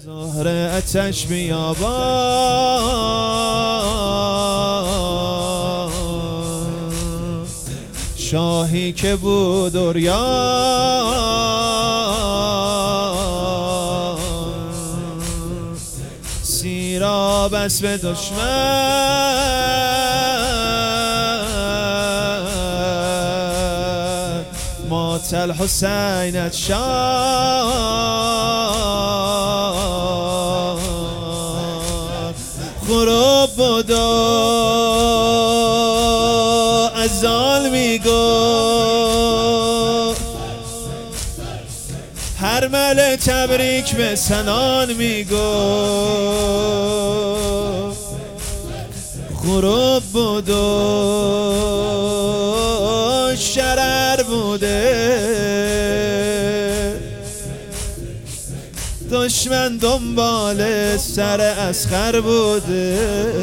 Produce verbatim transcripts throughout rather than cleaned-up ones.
زهر اتش بیابان، شاهی که بود عریان، سیراب است به دشمن، مات الحسین اتشان. خروب بود و از ظالمی گفت، هر مل تبریک به سنان میگفت. خروب بود و شرر بوده، دشمن دنبال سر اصغر بوده،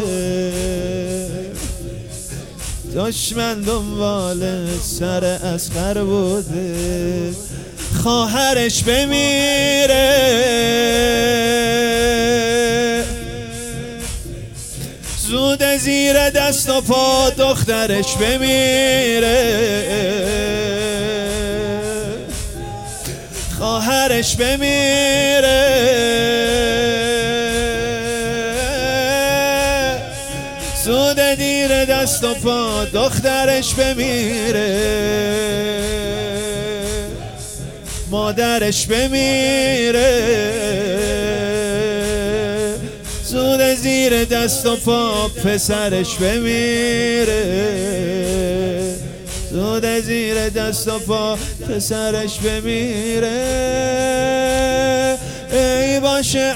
دشمن دنبال سر اصغر بوده. خواهرش بمیره زود زیر دست و پا، دخترش بمیره خواهرش بمیره زود دیر دست و پا، دخترش بمیره مادرش بمیره زود زیر دست و پا، پسرش بمیره زود زیر دست و پا، پسرش بمیره. ای باشه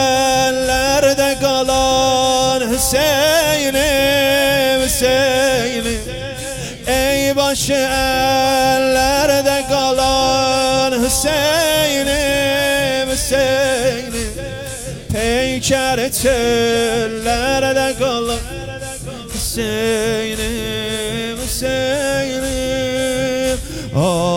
الردگالان حسین حسین، ای باشه الردگالان حسین حسین، پیکر تلردگالان حسین حسین.